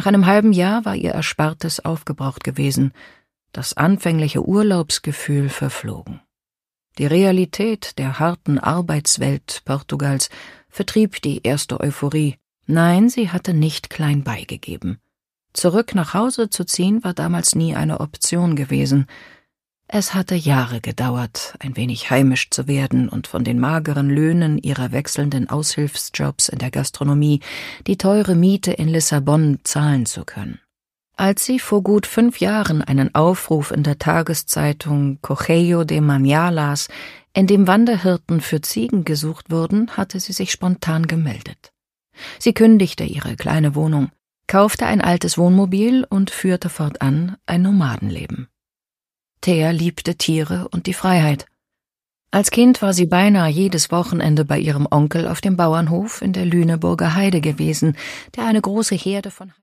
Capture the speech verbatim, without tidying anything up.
Nach einem halben Jahr war ihr Erspartes aufgebraucht gewesen, das anfängliche Urlaubsgefühl verflogen. Die Realität der harten Arbeitswelt Portugals vertrieb die erste Euphorie. Nein, sie hatte nicht klein beigegeben. Zurück nach Hause zu ziehen war damals nie eine Option gewesen. Es hatte Jahre gedauert, ein wenig heimisch zu werden und von den mageren Löhnen ihrer wechselnden Aushilfsjobs in der Gastronomie die teure Miete in Lissabon zahlen zu können. Als sie vor gut fünf Jahren einen Aufruf in der Tageszeitung Correio de Manhã las, in dem Wanderhirten für Ziegen gesucht wurden, hatte sie sich spontan gemeldet. Sie kündigte ihre kleine Wohnung, kaufte ein altes Wohnmobil und führte fortan ein Nomadenleben. Thea liebte Tiere und die Freiheit. Als Kind war sie beinahe jedes Wochenende bei ihrem Onkel auf dem Bauernhof in der Lüneburger Heide gewesen, der eine große Herde von